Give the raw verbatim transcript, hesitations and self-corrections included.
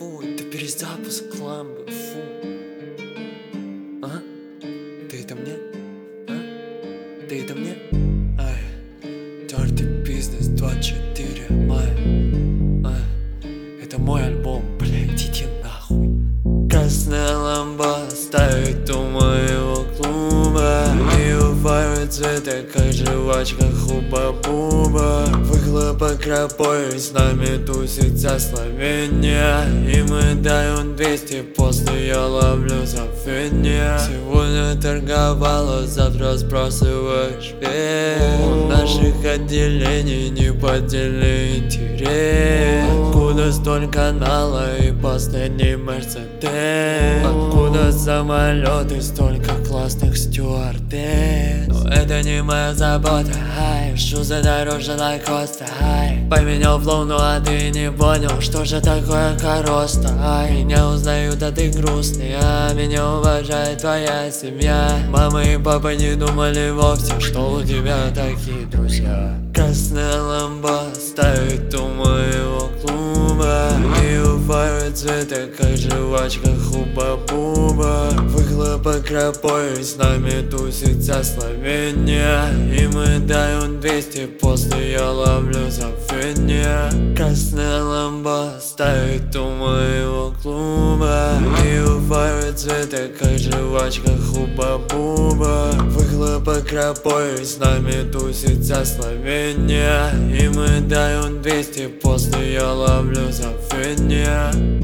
фу, это перезапуск ламбы, фу. А? Ты это мне? А? Ты это мне? Ай, Dirty Business двадцать четыре мая. Ай, это мой альбом, блядь, иди нахуй. Красная ламба стоит у моего клуба, и уфают цветы, как жвачка хуба-буба. Выхлопок рабой, с нами тусится Словения, и мы даем двести, после я ловлю забвение. Сегодня торговала, завтра сбрасываешь вес. У наших отделений неподдельный интерес. Откуда столько канала и последний Мерседес? Откуда самолеты, столько классных стюардесс? Но это не моя забота, ай, что за дороже лайкоста, ай. Поменял флоу, ну а ты не понял, что же такое короста, ай. Меня узнают, а ты грустный, а меня уважает твоя семья. Мама и папа не думали вовсе, что у тебя такие друзья. Красная ламба стоит у моего клуба, и уфают цветы, как жвачка хуба-буба. Выхлопок рабой, с нами тусится Словения, и мы даем двести, после я ловлю забвение. Красная ламба стоит у моего клуба, и уфают цветы, как жвачка хуба-буба. Выхлопок рабой, с нами тусится Словения, и мы даем двести, после я ловлю забвение.